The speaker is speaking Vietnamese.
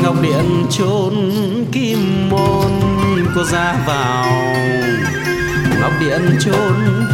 ngọc điện chốn kim môn, cô ra vào ngọc điện chốn